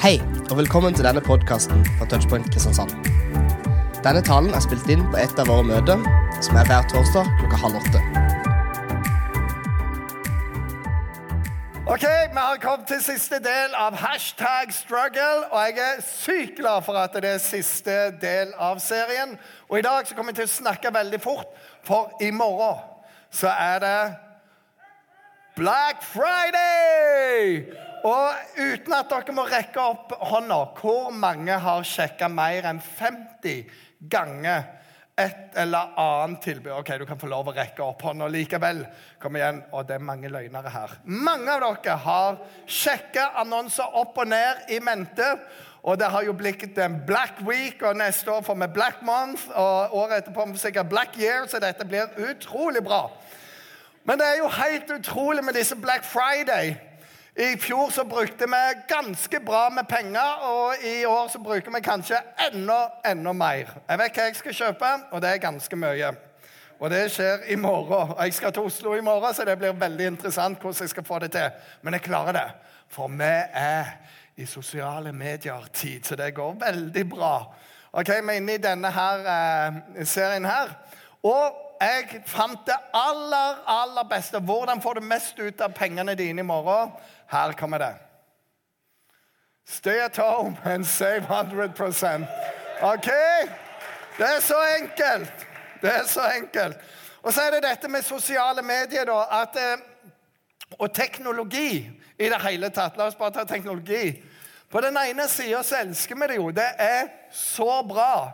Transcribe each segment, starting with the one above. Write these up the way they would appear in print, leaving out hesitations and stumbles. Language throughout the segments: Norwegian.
Hei, og velkommen til denne podcasten fra Touchpoint Kristiansand. Denne talen spilt inn på et av våre møter, som hver torsdag klokka 7:30. Ok, vi har kommet til siste del av #struggle, og jeg sykt glad for at det siste del av serien. Og i dag så kommer jeg til å snakke veldig fort, for i morgen så det Black Friday! Og uten at dere må rekke opp hånda, hvor mange har sjekket mer enn 50 ganger et eller annet tilbud? Ok, du kan få lov å rekke opp hånda likevel. Kom igjen, og det mange løgnere her. Mange av dere har sjekket annonser opp og ned i mente, og det har jo blitt en Black Week, og neste år får vi Black Month, og året etterpå får vi sikkert Black Year, så dette blir utrolig bra. Men det jo helt utrolig med disse Black Friday. I fjor så brukte vi ganske bra med penger, og i år så bruker vi kanskje enda mer. Jeg vet hva jeg skal kjøpe, og det ganske mye. Og det skjer i morgen. Og jeg skal til Oslo i morgen, så det blir veldig interessant hvordan jeg skal få det til. Men jeg klarer det, for vi i sosiale medier-tid, så det går veldig bra. Ok, vi inne i denne her serien her. Og jeg fant det aller beste. Hvordan får du mest ut av pengene dine i morgen? Her kommer det. Stay at home and save 100%. Ok? Det så enkelt. Det så enkelt. Og så det dette med sosiale medier da, og teknologi i det hele tatt. La oss bare ta teknologi. På den ene siden så elsker vi det jo. Det så bra.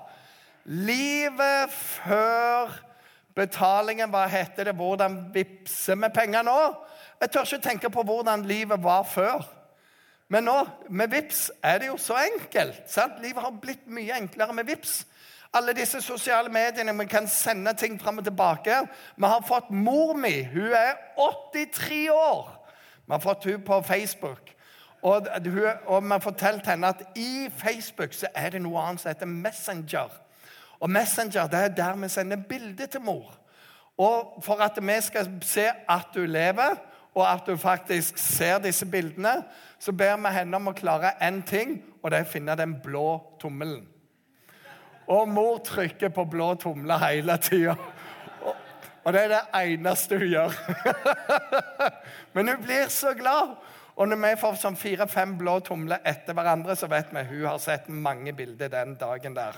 Livet før betalingen, hva heter det? Hvordan vipser vi penger nå? Jeg tør ikke tenke på hvordan livet var før. Men nå, med vips, det jo så enkelt. Sant? Livet har blitt mye enklere med vips. Alle disse sosiale mediene, vi kan sende ting frem og tilbake. Vi har fått mor mi, hun 83 år. Vi har fått hun på Facebook. Og vi har fortalt henne at i Facebook så det noe annet som heter Messenger. Og Messenger, det der vi sender bilder til mor. Og for at vi skal se at du lever, og at du faktisk ser disse bildene, så ber vi henne om å klare en ting, og det å finne den blå tommelen. Og mor trykker på blå tommelen hele tiden. Og det det eneste hun gjør. Men hun blir så glad. Og når vi får sånn 4-5 blå tomler etter hverandre, så vet vi hun har sett mange bilder den dagen der.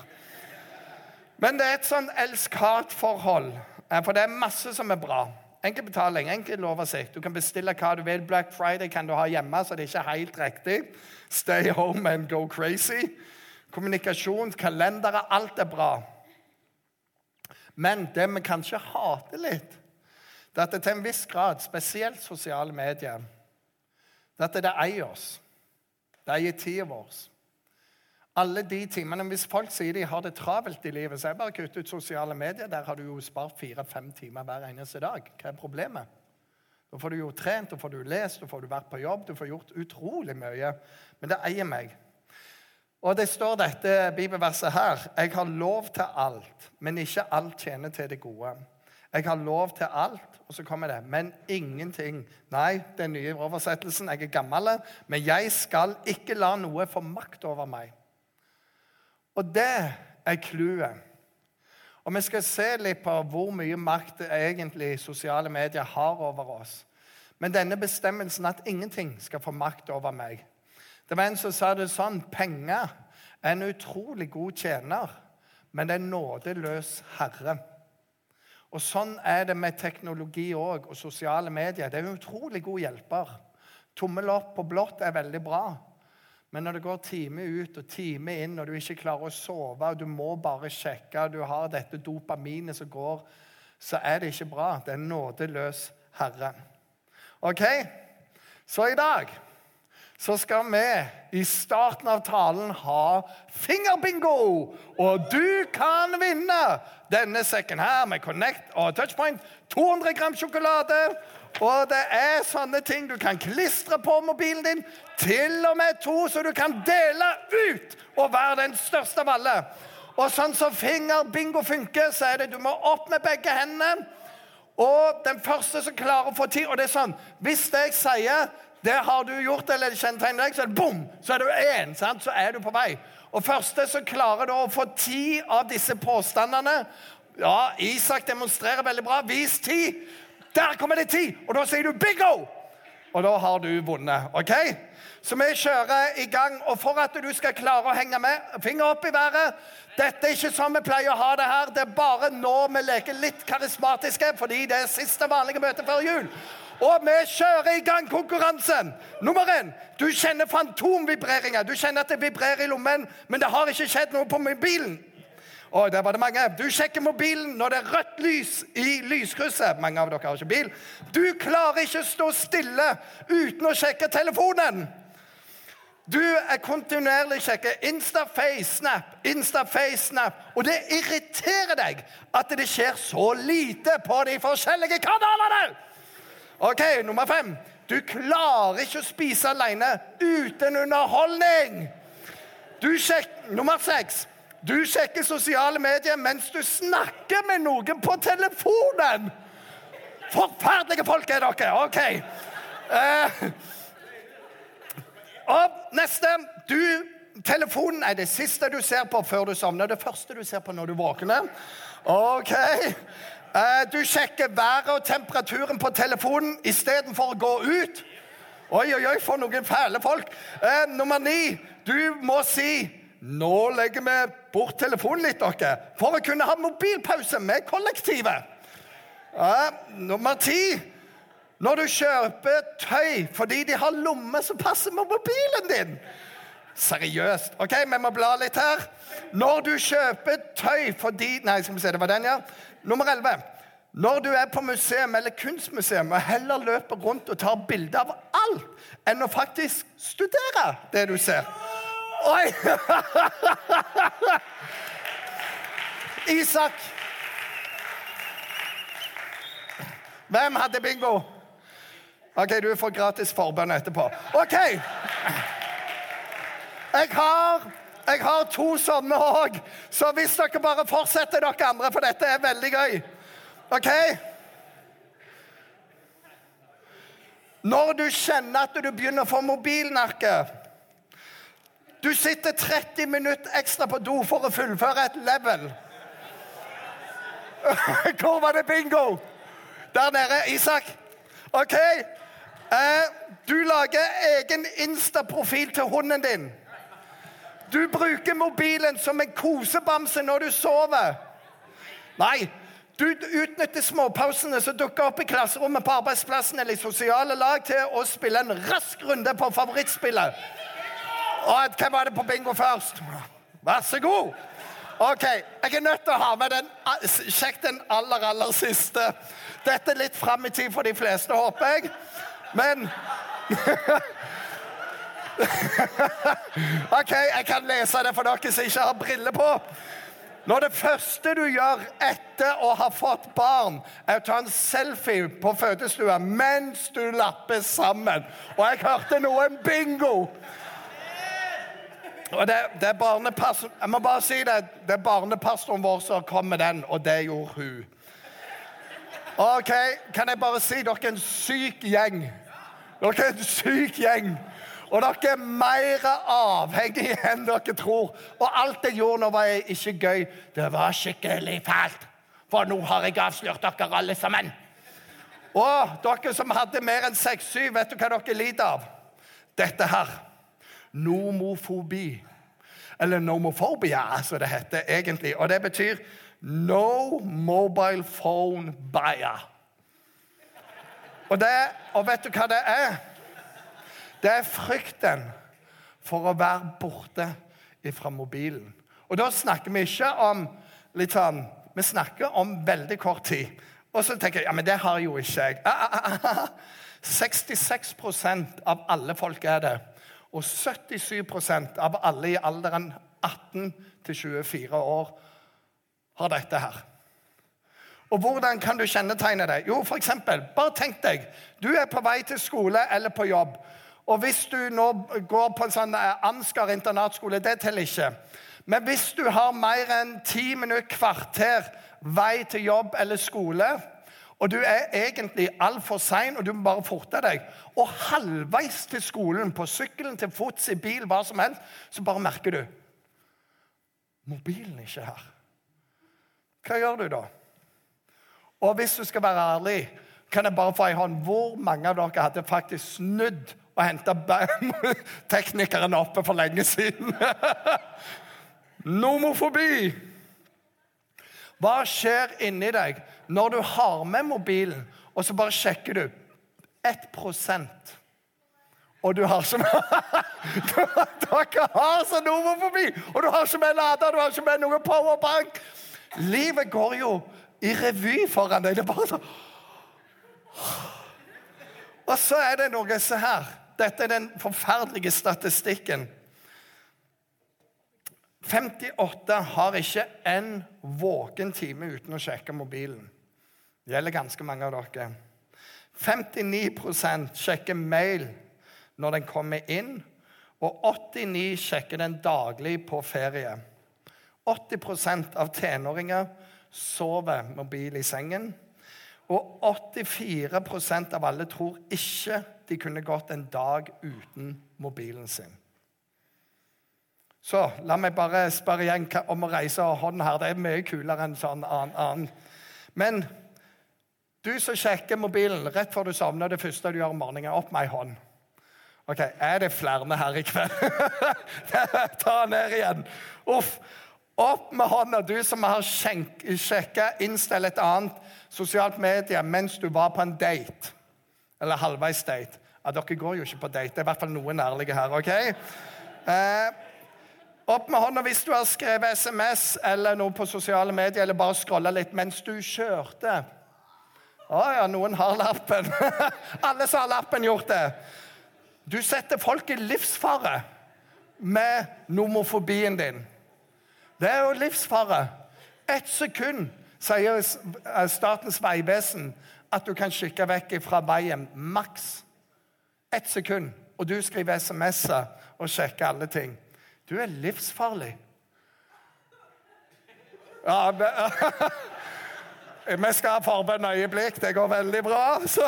Men det et sånn elsk-hat-forhold, for det masse som bra. Enkel betaling, enkel oversikt. Du kan bestille hva du vil. Black Friday kan du ha hjemme, så det ikke helt riktig. Stay home and go crazy. Kommunikasjon, kalendere, alt bra. Men det vi kanskje hater litt, det at det til en viss grad, spesielt sosiale medier, det at det eier oss. Det eier tiden vår. Alle de timene, hvis folk sier de har det travelt i livet, så bare kutt ut sosiale medier. Der har du jo spart 4-5 timer hver eneste dag. Hva problemet? Da får du jo trent, da får du lest, da får du vært på jobb, du får gjort utrolig mye. Men det eier meg. Og det står dette bibelverset her. Jeg har lov til alt, men ikke alt tjener til det gode. Jeg har lov til alt, og så kommer det. Men ingenting. Nei, den nye oversettelsen, jeg gammel, men jeg skal ikke la noe få makt over meg. Og det clouet. Og vi skal se litt på hvor mye makt egentlig sosiale medier har over oss. Men denne bestemmelsen at ingenting skal få makt over meg. Det var en som sa det sånn, penger en utrolig god tjener, men det nådeløs herre. Og sånn det med teknologi også, og sosiale medier. Det en utrolig god hjelper. Tommel opp på blått veldig bra. Men når det går time ut og time inn, og du ikke klarer å sove, og du må bare sjekke, og du har dette dopaminet som går, så det ikke bra. Det nådeløs herre. Ok? Så i dag så skal vi i starten av talen ha fingerbingo, og du kan vinne denne sekken her med Connect og Touchpoint, 200 gram sjokolade, og det sånne ting du kan klistre på mobilen din, til og med 2, så du kan dele ut og være den største av alle. Og sånn som fingerbingo funker, så det du må opp med begge hendene, og den første som klarer å få tid, og det sånn, hvis jeg sier Det har du gjort, eller kjennetegner deg, så er det boom, så er du en, sant? Så er du på vei. Og første så klarer du å få 10 av disse påstandene. Ja, Isak demonstrerer veldig bra. Vis 10. Der kommer det 10. Og da sier du bingo! Og da har du vunnet, ok? Så vi kjører i gang, og for at du skal klare å henge med, finger opp i været. Dette er ikke sånn vi pleier å ha det her. Det er bare nå vi leker litt karismatiske, fordi det er siste vanlige møte før jul. Og vi kjører i gang konkurransen. Nummer 1, du kjenner fantomvibreringer. Du kjenner at det vibrerer i lommen, men det har ikke skjedd noe på mobilen. Og der var det mange. Du sjekker mobilen når det er rødt lys i lyskrysset. Mange av dere har ikke bil. Du klarer ikke å stå stille uten å sjekke telefonen. Du er kontinuerlig sjekker Insta, Face, Snap, Insta, Face, Snap. Og det irriterer deg at det skjer så lite på de forskjellige kanalene. Ok, nummer 5. Du klarer ikke å spise alene uten underholdning. Nummer 6. Du sjekker sosiale medier mens du snakker med noen på telefonen. Forferdelige folk er dere, ok. Og neste. Telefonen er det siste du ser på før du sovner. Det første du ser på når du våkner. Ok. Du sjekker været og temperaturen på telefonen i stedet for å gå ut. Oi, for noen fæle folk. Nummer 9, du må si, nå legger vi bort telefonen litt, dere, for å kunne ha mobilpause med kollektivet. Nummer 10, når du kjøper tøy fordi de har lomme som passer med mobilen din. Seriøst. Ok, vi må bla litt her. Når du kjøper tøy fordi... Nei, skal vi se, det var den, ja. Nummer 11. Når du er på museum eller kunstmuseum og heller løper rundt og tar bilder av alt enn å faktisk studere det du ser. Oi! Isak. Hvem hadde bingo? Ok, du får gratis forbønn etterpå. Ok. Jeg har 2 sånne også, så hvis dere bare fortsetter dere andre, for dette er veldig gøy. Ok? Når du kjenner at du begynner å få mobilnarke, du sitter 30 minutter ekstra på do for å fullføre et level. Hvor var det bingo? Der nede, Isak. Ok? Du lager egen Insta-profil til hunden din. Du bruker mobilen som en kosebamse når du sover. Nei, du utnytter småpausene som dukker opp i klasserommet på arbeidsplassen eller i sosiale lag til å spille en rask runde på favorittspillet. Og hvem var det på bingo først? Vær så god. Ok, jeg er nødt til å ha med den. Sjekk den aller siste. Dette er litt frem i tid for de fleste, håper jeg. Men... Ok, jeg kan lese det for dere som ikke har briller på. Når det første du gjør etter å ha fått barn er å ta en selfie på fødestua mens du lapper sammen. Og jeg hørte noen bingo. Og det er barnepastoren, jeg må bare si det, det er barnepastoren vår som kom med den, og det gjorde hun. Ok, kan jeg bare si, dere er en syk gjeng. Dere er en syk gjeng. Og dere er mer avhengige enn dere tror. Og alt jeg gjorde nå var ikke gøy. Det var skikkelig fælt. For nå har jeg avslørt dere alle sammen. Og dere som hadde mer enn 6-7, vet du hva dere lider av? Dette her. Nomofobi. Eller nomofobia, altså det heter egentlig. Og det betyr no mobile phone buyer. Og vet du hva det er? Det er frykten for å være borte fra mobilen. Og da snakker vi ikke om litt sånn, vi snakker om veldig kort tid. Og så tenker jeg, ja, men det har jo ikke jeg. 66% av alle folk er det. Og 77% av alle i alderen 18 til 24 år har dette her. Og hvordan kan du kjennetegne det? Jo, for eksempel, bare tenk deg, du er på vei til skole eller på jobb. Og hvis du nå går på en sånn Ansgar internatskole, det teller ikke. Men hvis du har mer enn 10 minutter, kvarter vei til jobb eller skole, og du egentlig alt for sen, og du må bare forte deg. Og halvveis til skolen, på sykkelen, til fots, i bil, hva som helst, så bare merker du, mobilen er ikke her. Hva gjør du da? Og hvis du skal være ærlig, kan jeg bare få en hånd, hvor mange av dere hadde faktisk snudd og hentet teknikeren oppe for lenge siden? Nomofobi! Hva skjer inni deg når du har med mobilen, og så bare sjekker du 1%, og du har som dere har så nomofobi, og du har ikke med lader, du har ikke med noe powerbank. Livet går jo i revy foran deg. Det er bare så. Og så er det noe så her. Dette er den forferdelige statistikken. 58 har ikke en våken time uten å sjekke mobilen. Det gjelder ganske mange av dere. 59% sjekker mail når den kommer inn, og 89% sjekker den daglig på ferie. 80% av tenåringer sover mobil i sengen, og 84% av alle tror ikke de kunne gått en dag uten mobilen sin. Så la meg bare spørre igjen om å reise hånden her. Det er mye kulere enn sånn annen. Men du som sjekker mobilen rett før du sovner, det første du gjør om morgenen, opp med en hånd. Ok, er det flere her i kveld? Ta ned igjen. Uff. Opp med hånda, du som har sjekket, innstill et annet sosialt medie mens du var på en date. Eller halvveis date. Ja, dere går jo ikke på date. Det er i hvert fall noen ærlige her, ok? Opp med hånda hvis du har skrevet SMS eller noe på sosiale medier, eller bare scrollet litt mens du kjørte. Ja, noen har lappen. Alle som har lappen gjort det. Du setter folk i livsfare med nomofobien din. Det er jo livsfare. 1 sekund, sier Statens vegvesen, at du kan skikke vekk fra veien. Maks 1 sekund. Og du skriver sms'er og sjekker alle ting. Du er livsfarlig. Ja, vi skal ha forbønn øyeblikk. Det går veldig bra.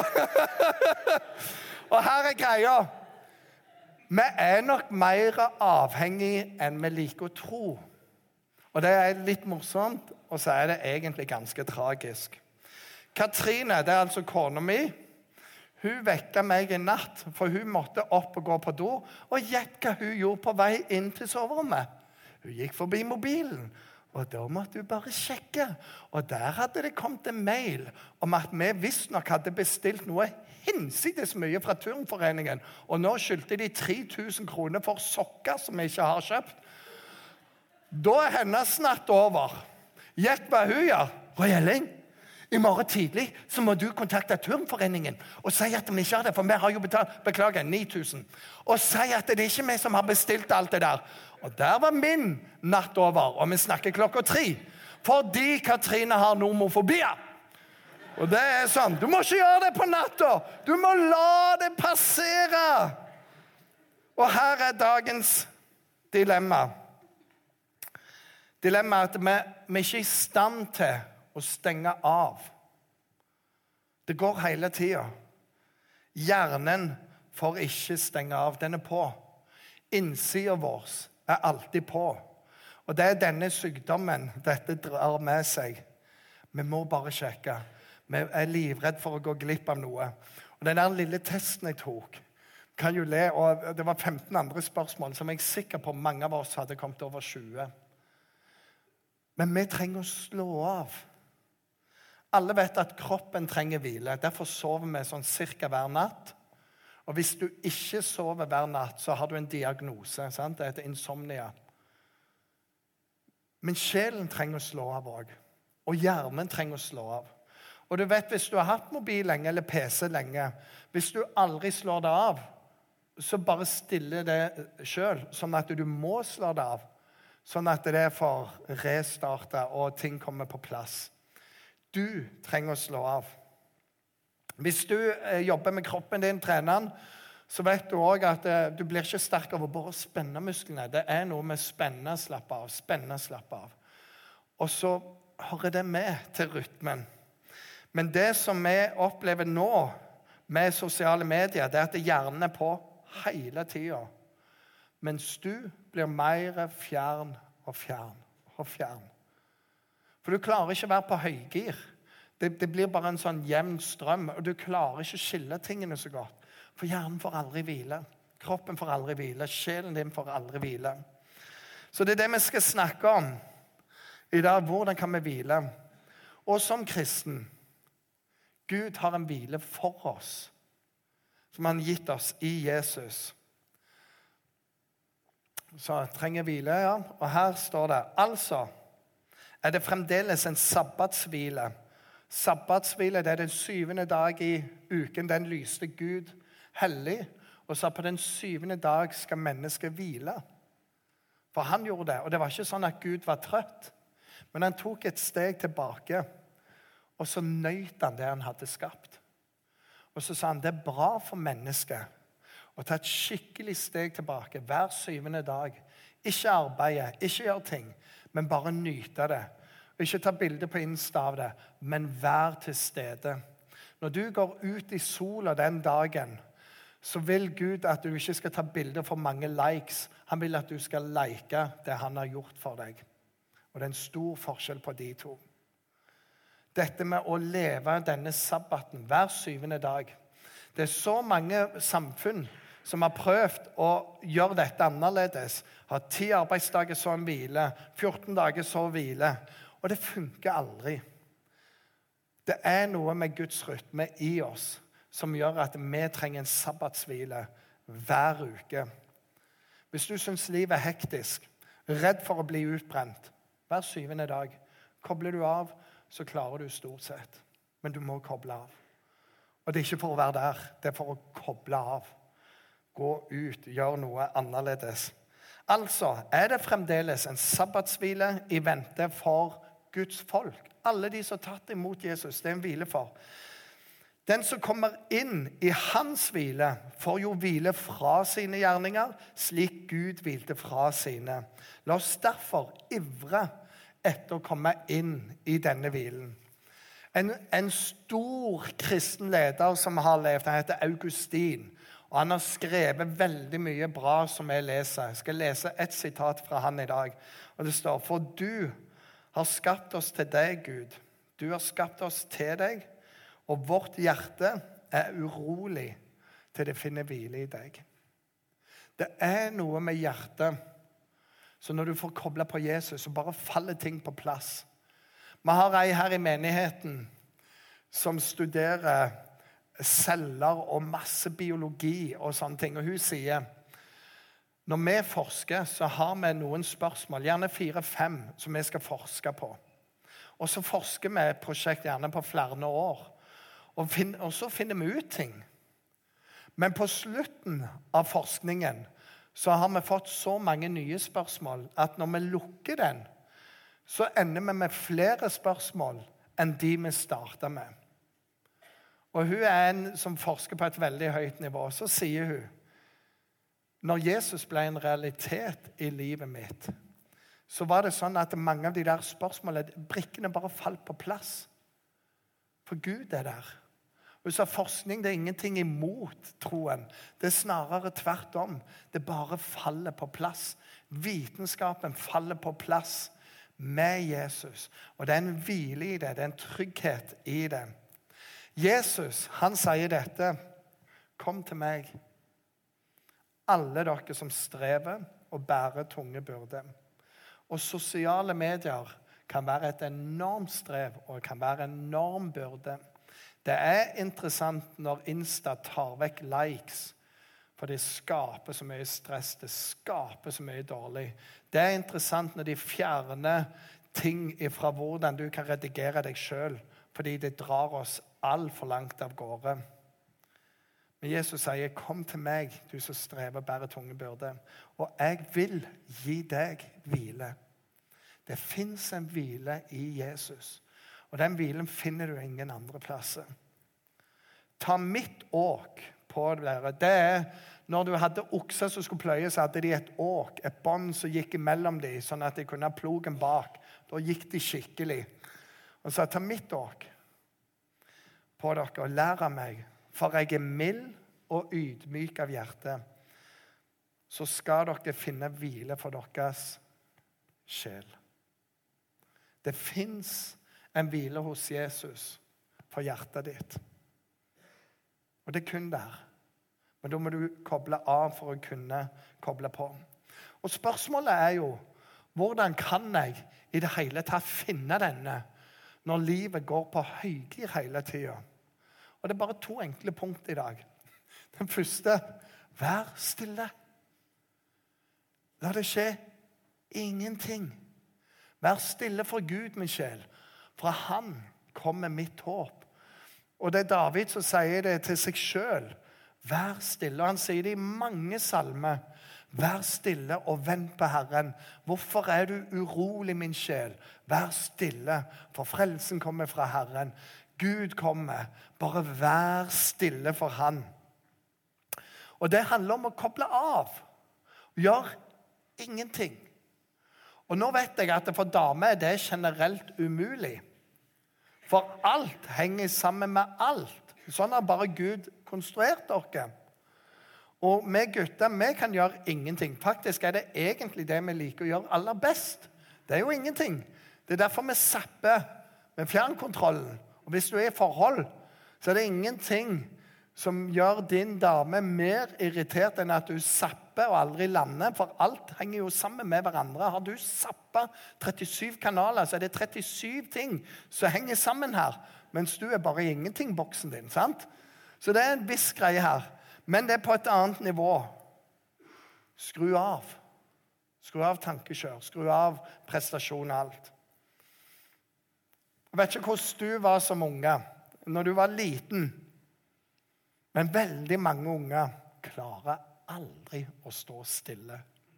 Og her er greia. Vi er nok mer avhengig enn vi liker å tro. Og det er litt morsomt, og så er det egentlig ganske tragisk. Katrine, det er altså kona mi, hun vekket meg i natt, for hun måtte opp og gå på do, og gjett hva hun gjorde på vei inn til soverommet. Hun gikk forbi mobilen, og da måtte hun bare sjekke. Og der hadde det kommet en mail om at vi visst nok hadde bestilt noe hinsides mye fra Turnforeningen, og nå skyldte de 3000 kroner for sokker som vi ikke har kjøpt. Da er hennes natt over. Gjett hva hun gjør. Elling, i morgen tidlig så må du kontakte Turnforeningen og si at vi ikke har det, for vi har jo betalt, beklager, 9000. Og si at det er ikke vi som har bestilt alt det der. Og der var min natt over, og vi snakker 3:00, fordi Katrine har nomofobi. Og det er sånn, du må ikke gjøre det på natta. Du må la det passere. Og her er dagens dilemma. Dilemmaet er at vi ikke er i stand til å stenge av. Det går hele tiden. Hjernen får ikke stenge av. Den er på. Innsiden vår er alltid på. Og det er denne sykdommen dette drar med seg. Vi må bare sjekke. Vi er livredd for å gå glipp av noe. Og den der lille testen jeg tok, kan jo le, og det var 15 andre spørsmål som jeg er sikker på mange av oss hadde kommet over 20. Men vi trenger å slå av. Alle vet at kroppen trenger hvile. Derfor sover vi sånn cirka hver natt. Og hvis du ikke sover hver natt, så har du en diagnose. Sant? Det heter insomnia. Men sjelen trenger å slå av også. Og hjernen trenger å slå av. Og du vet, hvis du har hatt mobil lenge eller PC lenge, hvis du aldri slår det av, så bare stille det selv, sånn at du må slå det av. Sånn at det får restarte og ting kommer på plass. Du trenger å slå av. Hvis du jobber med kroppen din, trener, så vet du også at du blir ikke sterk av å bare spenne musklene. Det er noe med spenne, slappe av, spenne, slappe av. Og så hører det med til rytmen. Men det som vi opplever nå med sosiale medier, det at hjernen på hele tiden. Mens du blir mer fjern og fjern og fjern. For du klarer ikke å være på høygir. Det blir bare en sånn jevn strøm, og du klarer ikke å skille tingene så godt. For hjernen får aldri hvile. Kroppen får aldri hvile. Sjelen din får aldri hvile. Så det er det vi skal snakke om i dag. Hvordan kan vi hvile? Og som kristen, Gud har en hvile for oss, som han har gitt oss i Jesus. Så jeg trenger hvile, ja. Og her står det, altså er det fremdeles en sabbatshvile. Sabbatshvile, det er den 7. dag i uken, den lyste Gud hellig. Og så på den 7. dag skal mennesket hvile. For han gjorde det, og det var ikke sånn at Gud var trøtt. Men han tok et steg tilbake, og så nøyt han det han hadde skapt. Og så sa han, det er bra for mennesket å ta et skikkelig steg tilbake hver 7. dag. Ikke arbeide, ikke gjøre ting, men bare nyte det. Ikke ta bilder på Insta av det, men vær til stede. Når du går ut i sola den dagen, så vil Gud at du ikke skal ta bilder for mange likes. Han vil at du skal like det han har gjort for deg. Og det er en stor forskjell på de to. Dette med å leve denne sabbaten hver 7. dag. Det er så mange samfunn som har prøvd å gjøre dette annerledes. Ha 10 arbeidsdager så en hvile, 14 dager så hvile. Og det funker aldri. Det er noe med Guds rytme i oss som gjør at vi trenger en sabbatshvile hver uke. Hvis du synes livet er hektisk, redd for å bli utbrent, hver 7. dag, kobler du av, så klarer du stort sett. Men du må koble av. Og det er ikke for å være der, det er for å koble av. Gå ut, gjør noe annerledes. Altså er det fremdeles en sabbatshvile i vente for Guds folk. Alle de som har tatt imot Jesus, det er en hvile for. Den som kommer inn i hans hvile, får jo hvile fra sine gjerninger, slik Gud hvilte fra sine. La oss derfor ivre etter å komme inn i denne hvilen. En stor kristen leder som har levd, han heter Augustin, og han har skrevet veldig mye bra som jeg leser. Jeg skal lese et sitat fra han i dag, og det står, for du har skapt oss til deg, Gud. Du har skapt oss til deg, og vårt hjerte er urolig til det finner hvile i deg. Det er noe med hjertet, så når du får koblet på Jesus, så bare faller ting på plass. Vi har ei her i menigheten som studerer celler og masse biologi og sånne ting, og hun sier, når vi forsker, så har vi noen spørsmål, gjerne 4-5, som vi skal forske på. Og så forsker vi et prosjekt gjerne på flere år, og så finner vi ut ting. Men på slutten av forskningen, så har vi fått så mange nye spørsmål, at når vi lukker den, så ender vi med flere spørsmål enn de vi startet med. Og hun er en som forsker på et veldig høyt nivå, så sier hun, når Jesus ble en realitet i livet mitt, så var det sånn at mange av de der spørsmålene, brikkene bare falt på plass. For Gud er der. Og så forskning, det er ingenting imot troen. Det er snarere tvert om. Det bare faller på plass. Vitenskapen faller på plass med Jesus. Og det er en hvile i det, det er en trygghet i det. Jesus, han sier dette, kom til meg, alle dere som strever og bærer tunge byrder. Og sosiale medier kan være et enormt strev og kan være en enorm byrde. Det er interessant når Insta tar vekk likes, for det skaper så mye stress, det skaper så mye dårlig. Det er interessant når de fjerner ting fra hvordan du kan redigere deg selv, fordi det drar oss alt for langt av gårde. Men Jesus sier, kom til meg, du som strever og bærer tunge byrder, og jeg vil gi deg hvile. Det finnes en hvile i Jesus, og den hvilen finner du ingen andre plasser. Ta mitt åk på dere. Det er når du hadde okser som skulle pløye, så hadde de et åk, et bånd som gikk imellom dem, sånn at de kunne ha plogen bak. Da gikk de skikkelig. Og så ta mitt åk. på dere og lær av meg, for jeg mild og ydmyk av hjerte. Så skal dere finne hvile for deres sjel. Det finnes en hvile hos Jesus for hjertet ditt. Og det er kun der. Men da må du koble av for å kunne koble på. Og spørsmålet er jo, hvordan kan jeg i det hele tatt finne denne når livet går på høygir hele tiden? Og det er bare 2 enkle punkt i dag. Den første, vær stille. La det skje ingenting. Vær stille for Gud, min sjel. Fra han kommer mitt håp. Og det er David som sier det til seg selv. Vær stille. Og han sier det i mange salmer. Vær stille og vent på Herren. Hvorfor er du urolig, min sjel? Vær stille, for frelsen kommer fra Herren. Gud kommer. Bare vær stille for han. Og det handler om å koble av. Gjør ingenting. Og nå vet jeg at for damer er det generelt umulig. For alt henger sammen med alt. Sånn har bare Gud konstruert dere. Og vi gutter, vi kan gjøre ingenting. Faktisk er det egentlig det vi liker å gjøre aller best. Det er jo ingenting. Det er derfor vi zapper med fjernkontrollen. Og hvis du er i forhold, så er det ingenting som gjør din dame mer irritert enn at du zapper og aldri lander, for alt henger jo sammen med hverandre. Har du zappet 37 kanaler, så er det 37 ting som henger sammen her, mens du er bare i ingenting-boksen din, sant? Så det er en viss greie her, men det er på et annet nivå. Skru av. Skru av tankekjør, skru av prestasjon og alt. Jeg vet ikke hvordan du var som unge, når du var liten, men veldig mange unger klarer aldri å stå stille.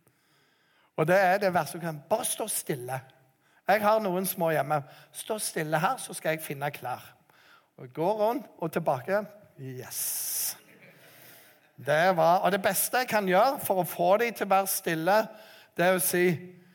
Og det er det verste du kan. Bare stå stille. Jeg har noen små hjemme. Stå stille her, så skal jeg finne klær. Og gå rundt og tilbake. Yes. Og det beste jeg kan gjøre for å få dem til å være stille, det er å si,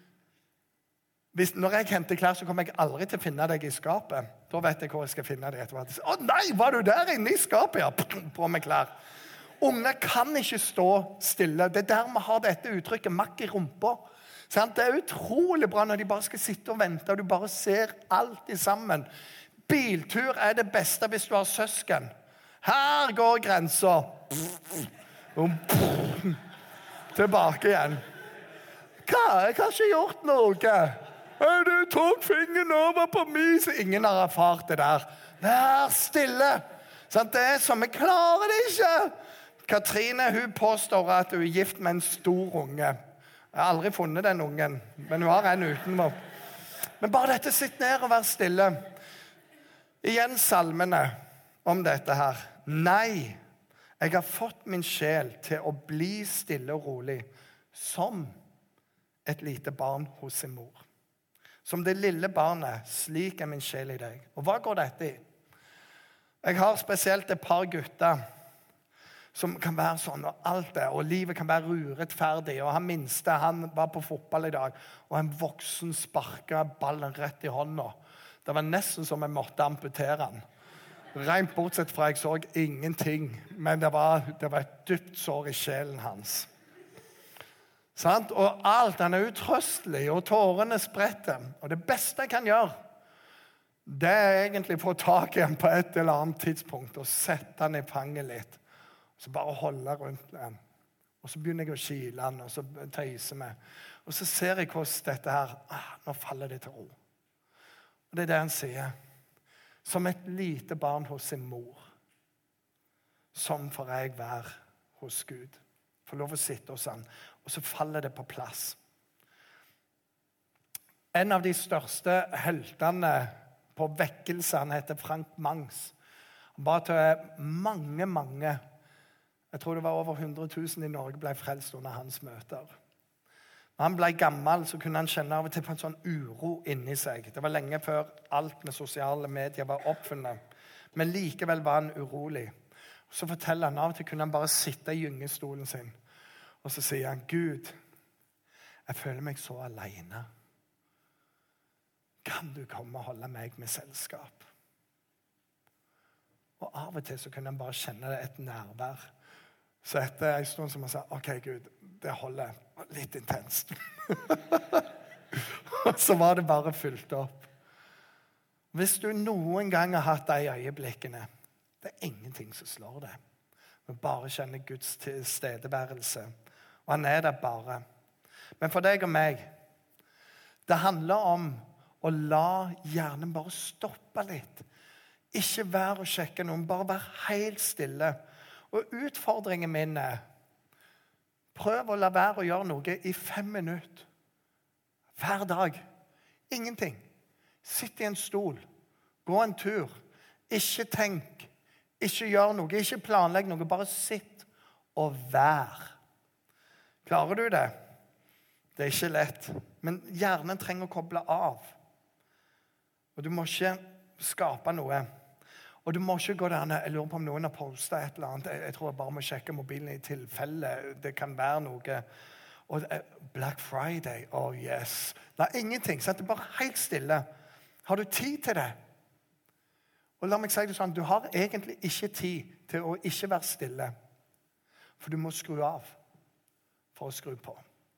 når jeg henter klær, så kommer jeg aldri til å finne deg i skapet. Da vet jeg hvor jeg skal finne deg etterpå. Å nei, var du der inne i skapet? Ja, på med klær. Unger kan ikke stå stille. Det er der vi har dette uttrykket, makk i rumpa. Det er utrolig bra når de bare skal sitte og vente, og du bare ser alt sammen. Biltur er det beste hvis du har søsken. Her går grensa. Tilbake igjen. Hva? Jeg har ikke gjort noe. Du tok fingeren over på meg, så ingen har erfart det der. Vær stille. Det er som, jeg klarer det ikke. Katrine, hun påstår at hun er gift med en stor unge. Jeg har aldri funnet den ungen, men hun har en utenfor. Men bare dette, sitt ned og vær stille. Igjen salmene om dette her. Nei, jeg har fått min sjel til å bli stille og rolig, som et lite barn hos sin mor. Som det lille barnet, slik er min sjel i deg. Og hva går dette i? Jeg har spesielt et par gutter som kan være sånn, og alt det, og livet kan være urettferdig. Og han minste, han var på fotball i dag, og en voksen sparket ballen rett i hånda. Det var nesten som jeg måtte amputere han. Rent bortsett fra jeg så ingenting, men det var et dypt sår i sjelen hans. Og alt, han er utrøstelig, og tårene spretter. Og det beste jeg kan gjøre, det er egentlig å få tak i han på et eller annet tidspunkt, og sette han i fanget litt. Så bare holde rundt han. Og så begynner jeg å kile han, og så tøyse meg. Og så ser jeg hvordan dette her, nå faller det til ro. Og det er det han sier. Som et lite barn hos sin mor. Sånn får jeg være hos Gud. Får lov å sitte hos han. Og så faller det på plass. En av de største heltene på vekkelse, han heter Frank Mangs. Han ba til mange, jeg tror det var over 100 000 i Norge ble frelst under hans møter. Når han ble gammel, så kunne han kjenne av og til på en sånn uro inni seg. Det var lenge før alt med sosiale medier var oppfunnet. Men likevel var han urolig. Så forteller han av og til kunne han bare sitte i gyngestolen sin. Og så sier han, Gud, jeg føler meg så alene. Kan du komme og holde meg med selskap? Og av og til så kunne han bare kjenne det et nærvær. Så etter en stund som han sa, ok Gud, det holder litt intenst. Og så var det bare fylt opp. Hvis du noen gang har hatt de øyeblikkene, det er ingenting som slår det. Vi bare kjenner Guds tilstedeværelse. Og han er der bare. Men for deg og meg, det handler om å la hjernen bare stoppe litt. Ikke være og sjekke noen, bare være helt stille. Og utfordringen min er, prøv å la være å gjøre noe i 5 minutter. Hver dag. Ingenting. Sitt i en stol. Gå en tur. Ikke tenk. Ikke gjør noe. Ikke planlegg noe. Bare sitt og vær. Klarer du det? Det er ikke lett. Men hjernen trenger å koble av. Og du må ikke skape noe. Og du må ikke gå der. Jeg lurer på om noen har postet et eller annet. Jeg tror jeg bare må sjekke mobilen i tilfelle. Det kan være noe. Og Black Friday, oh yes. Det er ingenting, så det er bare helt stille. Har du tid til det? Og la meg si det sånn, du har egentlig ikke tid til å ikke være stille. For du må skru av for å skru på.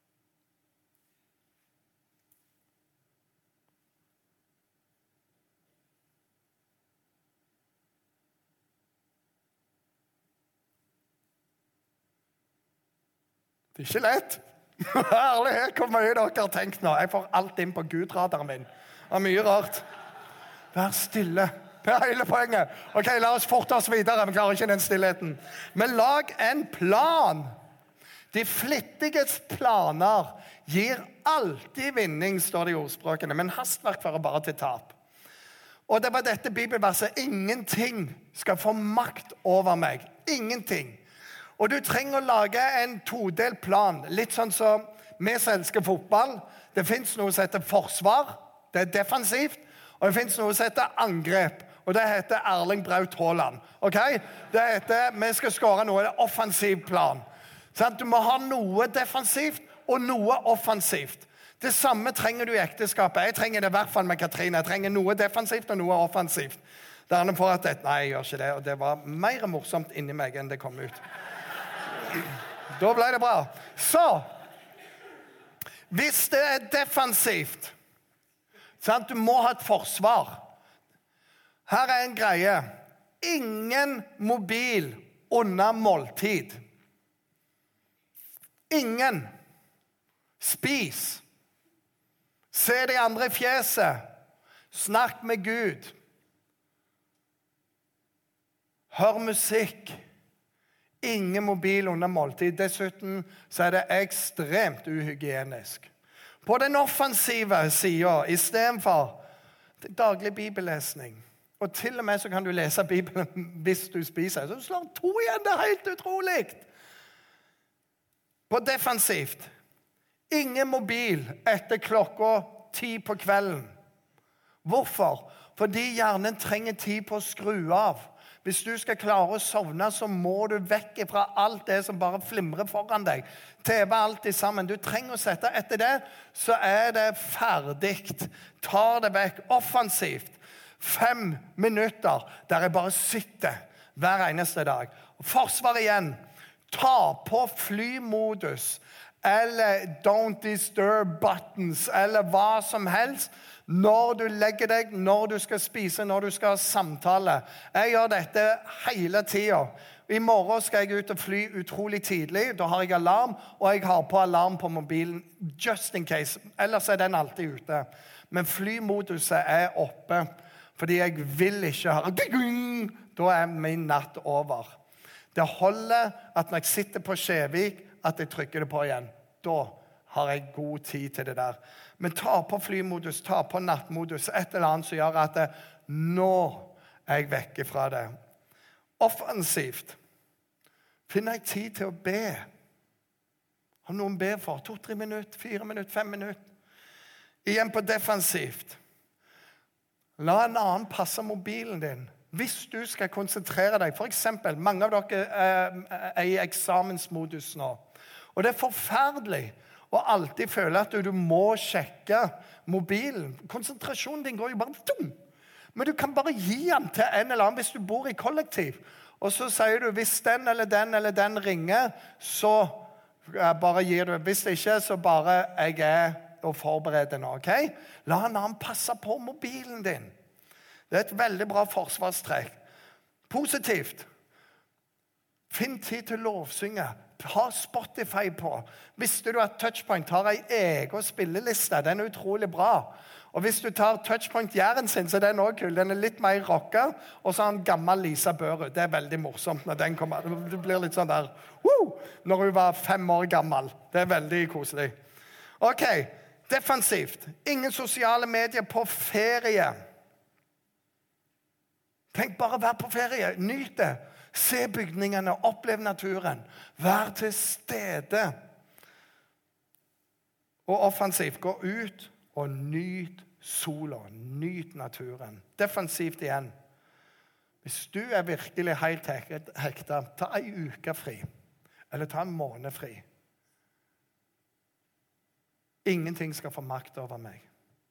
Det er ikke lett. Herlighet, hvor mye dere har tenkt nå. Jeg får alt inn på Gud-radaren min. Det er mye rart. Vær stille. Det er hele poenget. Ok, la oss forte oss videre. Vi klarer ikke den stillheten. Men lag en plan. De flittiges planer gir alltid vinning, står det i ordspråkene. Men hastverk fører bare til tap. Og det var dette bibelverset. Ingenting skal få makt over meg. Ingenting. Og du trenger å lage en todelt plan. Litt sånn som vi som elsker fotball. Det finnes noe som heter forsvar. Det er defensivt. Og det finnes noe som heter angrep. Og det heter Erling Braut Haaland. Ok? Det heter, vi skal skåre noe offensiv plan. Sånn, du må ha noe defensivt og noe offensivt. Det samme trenger du i ekteskapet. Jeg trenger det i hvert fall med Katrine. Jeg trenger noe defensivt og noe offensivt. Det er for at nei, jeg gjør ikke det. Og det var mer morsomt inni meg enn det kom ut. Da ble det bra. Så, hvis det er defensivt, sant? Du må ha et forsvar. Her er en greie. Ingen mobil under måltid. Ingen. Spis. Se de andre i fjeset. Snakk med Gud. Hør musikk. Ingen mobil under måltid. Dessuten så er det ekstremt uhygienisk. På den offensive siden, i stedet for daglig bibellesning, og til og med så kan du lese Bibelen hvis du spiser, så du slår 2 igjen, det er helt utrolig. På defensivt, ingen mobil etter klokka 10 på kvelden. Hvorfor? Fordi hjernen trenger tid på å skru av. Hvis du skal klare å sovne, så må du vekk fra alt det som bare flimrer foran deg. TV alt i sammen. Du trenger å sette etter det, så er det ferdig. Ta det vekk. Offensivt. 5 minutter der jeg bare sitter hver eneste dag. Forsvar igjen. Ta på flymodus. Eller don't disturb buttons. Eller hva som helst. Når du legger deg, når du skal spise, når du skal samtale. Jeg gjør dette hele tiden. I morgen skal jeg ut og fly utrolig tidlig. Da har jeg alarm, og jeg har på alarm på mobilen. Just in case. Ellers er den alltid ute. Men flymoduset er oppe, fordi jeg vil ikke høre. Da er min natt over. Det holder at når jeg sitter på Skjevik, at jeg trykker det på igjen. Da har jeg god tid til det der. Men ta på flymodus, ta på nattmodus, et eller annet som gjør at nå er jeg vekke fra det. Offensivt. Finner jeg tid til å be? Har noen be for 2-3 minutter, 4 minutter, 5 minutter? Igjen på defensivt. La en annen passe mobilen din. Hvis du skal konsentrere deg, for eksempel, mange av dere er i eksamensmodus nå. Og det er forferdelig å alltid føle at du må sjekke mobilen. Konsentrasjonen din går jo bare tom. Men du kan bare gi den til en eller annen hvis du bor i kollektiv. Og så sier du, hvis den eller den ringer, så bare gir du. Hvis ikke, så bare jeg er og forbereder nå, ok? La en annen passe på mobilen din. Det er et veldig bra forsvarstrekk. Positivt. Finn tid til lovsynge. Ha Spotify på. Visste du at Touchpoint har en egen spilleliste? Den er utrolig bra. Og hvis du tar Touchpoint Jæren sin, så er den også kul. Den er litt mer rocka, og så har han gammel Lisa Børud. Det er veldig morsomt når den kommer. Det blir litt sånn der, når hun var 5 år gammel. Det er veldig koselig. Ok, defensivt. Ingen sosiale medier på ferie. Tenk bare å være på ferie. Nyt det. Se bygningene, opplev naturen. Vær til stede. Og offensivt, gå ut og nyt sola, nyt naturen. Defensivt igjen. Hvis du er virkelig helt hekta, ta en uke fri. Eller ta en måned fri. Ingenting skal få makt over meg.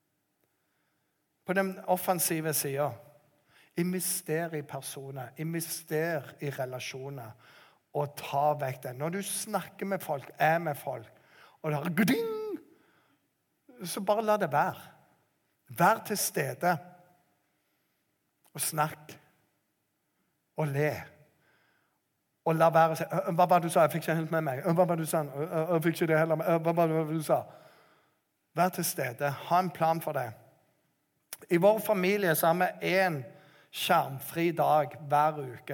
På den offensive siden, invester i personer, invester i relasjoner, og ta vekk det. Når du snakker med folk, er med folk, og det har guding, så bare la det være. Vær til stede, og snakk, og le. Og la være å si, hva var det du sa? Jeg fikk ikke helt med meg. Hva var det du sa? Jeg fikk ikke det heller med. Hva var det du sa? Vær til stede, ha en plan for det. I vår familie så har vi en skjermfri dag hver uke.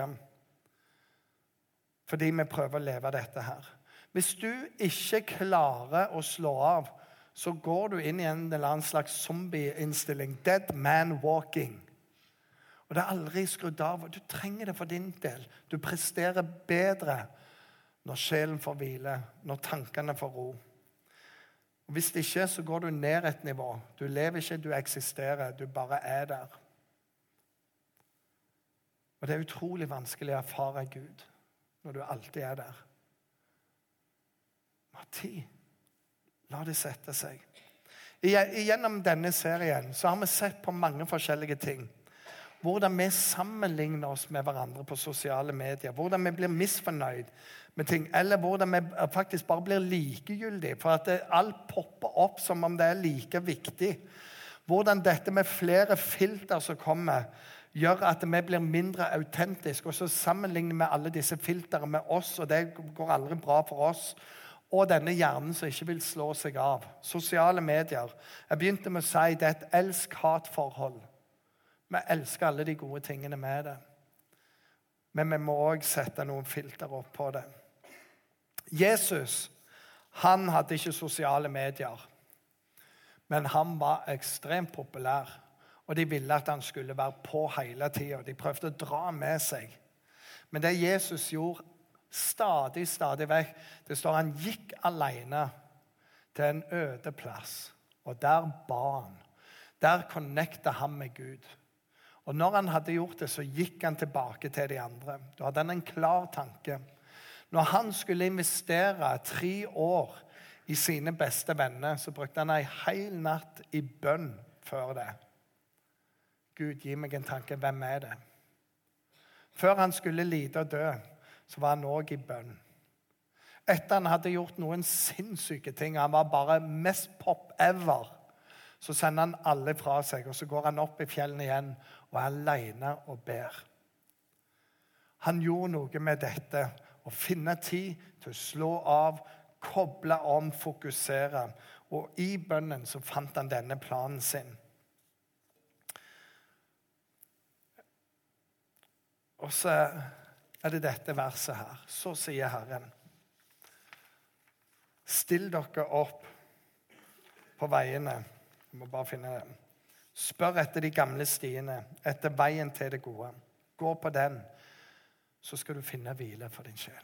Fordi vi prøver å leve dette her. Hvis du ikke klarer å slå av, så går du inn i en eller annen slags zombie-innstilling. Dead man walking. Og det er aldri skrudd av. Og du trenger det for din del. Du presterer bedre når sjelen får hvile, når tankene får ro. Og hvis det ikke, så går du ned et nivå. Du lever ikke, du eksisterer. Du bare er der. Og det er utrolig vanskelig å erfare Gud når du alltid er der. Tid. La det sette seg. Gjennom denne serien så har vi sett på mange forskjellige ting. Hvordan vi sammenligner oss med hverandre på sosiale medier. Hvordan vi blir misfornøyd med ting. Eller hvordan vi faktisk bare blir likegyldige. For at alt popper opp som om det er like viktig. Hvordan dette med flere filter som kommer, gjør at vi blir mindre autentiske. Og så sammenligner vi alle disse filterne med oss, og det går aldri bra for oss. Og denne hjernen som ikke vil slå seg av. Sosiale medier. Jeg begynte med å si det er et elsk-hat-forhold. Vi elsker alle de gode tingene med det. Men vi må også sette noen filter opp på det. Jesus, han hadde ikke sosiale medier. Men han var ekstremt populær. Og de ville at han skulle være på hele tiden. De prøvde å dra med seg. Men det Jesus gjorde stadig vekk. Det står han gikk alene til en øde plass. Og der ba han. Der connectet han med Gud. Og når han hadde gjort det, så gikk han tilbake til de andre. Da hadde han en klar tanke. Når han skulle investere 3 år i sine beste venner, så brukte han en hel natt i bønn før det. Gud, gi meg en tanke. Hvem er det? Før han skulle lide og dø, så var han også i bønn. Etter han hadde gjort noen sinnssyke ting, han var bare mest pop ever, så sender han alle fra seg, og så går han opp i fjellene igjen, og er alene og ber. Han gjorde noe med dette, å finne tid til å slå av, koble om, fokusere, og i bønnen så fant han denne planen sin. Og så er det dette verset her. Så sier Herren: still dere opp på veiene. Jeg må bare finne det. Spør etter de gamle stiene, etter veien til det gode. Gå på den, så skal du finne hvile for din sjel.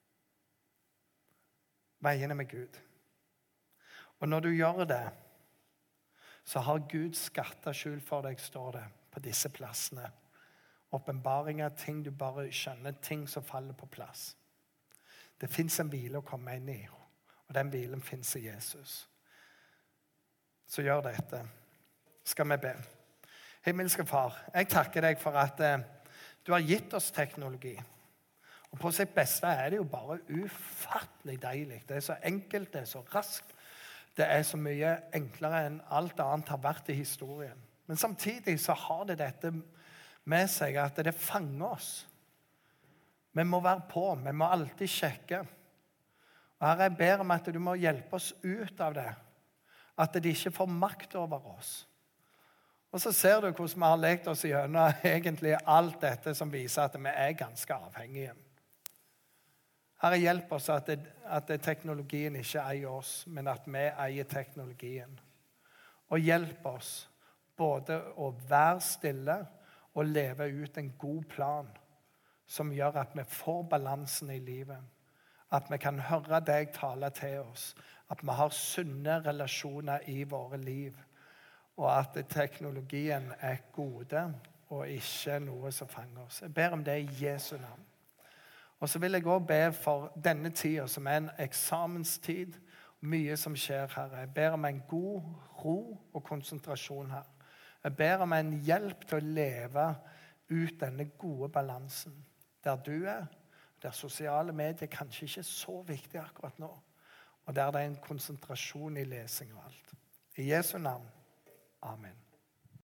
Veiene med Gud. Og når du gjør det, så har Gud skattet skjul for deg, står det, på disse plassene. Åpenbaringer, ting du bare skjønner, ting som faller på plass. Det finnes en hvile å komme inn i, og den hvilen finnes i Jesus. Så gjør dette. Skal vi be. Himmelske Far, jeg takker deg for at du har gitt oss teknologi. Og på sitt beste det jo bare ufattelig deilig. Det så enkelt, det så raskt. Det så mye enklere enn alt annet har vært i historien. Men samtidig så har det dette med seg at det fanger oss. Vi må være på, vi må alltid sjekke. Og Herre, jeg ber om at du må hjelpe oss ut av det. At de ikke får makt over oss. Og så ser du hvordan vi har lekt oss gjennom egentlig alt dette som viser at vi ganske avhengige. Herre, hjelp oss at teknologien ikke eier oss, men at vi eier teknologien. Og hjelp oss både å være stille og leve ut en god plan som gjør at vi får balansen i livet. At vi kan høre deg tale til oss. At vi har sunne relasjoner i våre liv. Og at teknologien gode og ikke noe som fanger oss. Jeg ber om det i Jesu navn. Og så vil jeg også be for denne tiden som en eksamenstid. Mye som skjer her. Jeg ber om en god ro og konsentrasjon her. Jeg ber om en hjelp til å leve ut denne gode balansen. Der du der sosiale medier kanskje ikke så viktig akkurat nå. Og der det en konsentrasjon i lesing og alt. I Jesu navn. Amen.